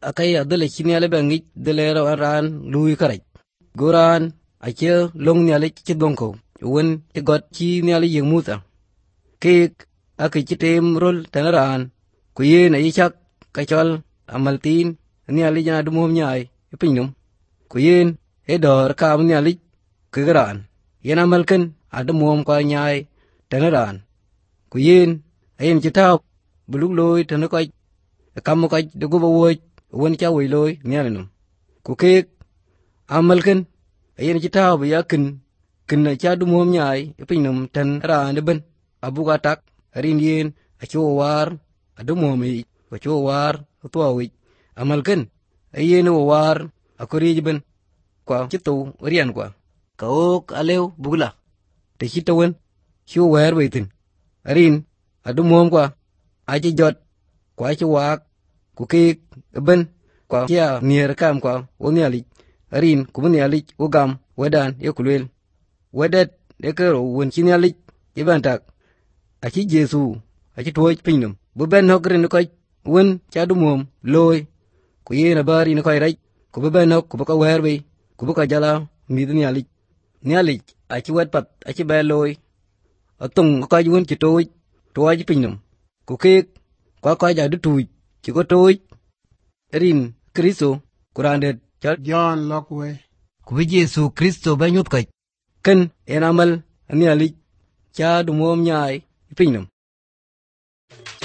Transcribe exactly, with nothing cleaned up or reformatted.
akai adole chini ale bangi dele ran lui karaj goran ache long ni ale chi donko won ti got chi ni ale yeng muta ke akai chi tem rol tanaran ku ye na yichak kachol amaltin ni ale jana dumom nyai pinyum ku yen e dor kam ni ale ke gran yena malken adumom kwa nyai tanaran ku yen ayen chi taw buluk loy tanako kam ko de go wo won cha wi loy nyanum ku ke amalken ayen ci taw bi yakin kin na cha du mom nyaay pinum tan ra ne ben abuga tak rin yen a cho war adu momi ko cho war to wi amalken ayen wo war akori ben kwa ci tu rian kwa ka ok alew bugla te ci tawen ci wer wetin rin adu mom kwa a ci jot kwa ci wak ku ke ben kwa kia nier kam kwa woniali rin ku woniali ugam wedan yekulwel wedet ekero won chiniali ibantak achi jesu achi tuoj pinyum bu ben hokrin ko won chadu mom loy ku yena bari ne koy rej ku bu ben hok ku ka werbe ku bu ka jala midniali niali achi wet pat achi be loy atung ko won chi tuoj tuoj pinyum ku ke kwa kwa ja du tuoj chi ko tuoj rin Kristo kurandet John Lockway. Kubi Jesu Kristo banyut kai. Ken enamal ani ali cha du mom nyai pinyum.